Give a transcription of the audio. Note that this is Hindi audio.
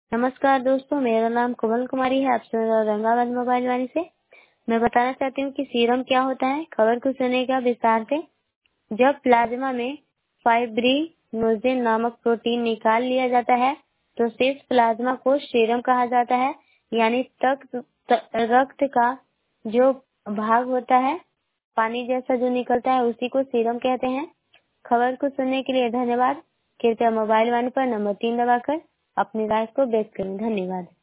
नमस्कार दोस्तों, मेरा नाम कोमल कुमारी है। आप सुन रहे हो औरंगाबाद मोबाइल वाणी से। मैं बताना चाहती हूँ कि सीरम क्या होता है। खबर को सुनेगा विस्तार से। जब प्लाज्मा में फाइब्रिनोजेन नामक प्रोटीन निकाल लिया जाता है तो शेष प्लाज्मा को सीरम कहा जाता है, यानी रक्त का जो भाग होता है, पानी जैसा जो निकलता है, उसी को सीरम कहते हैं। खबर को सुनने के लिए धन्यवाद। कृपया मोबाइल वाणी पर नंबर 3 दबाकर अपनी राय को व्यक्त करें। धन्यवाद।